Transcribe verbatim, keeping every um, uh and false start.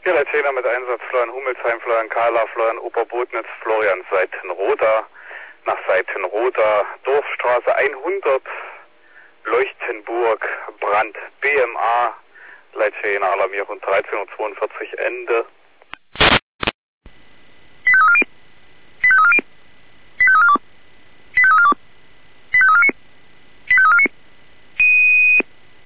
Ja, Leitena mit Einsatz Florian Hummelsheim, Florian Kahler, Florian Oberbotnitz, Florian Seitenroda, nach Seitenroda, Dorfstraße hundert, Leuchtenburg, Brand, B M A, Leitena Alarmierung dreizehn Uhr zweiundvierzig, Ende.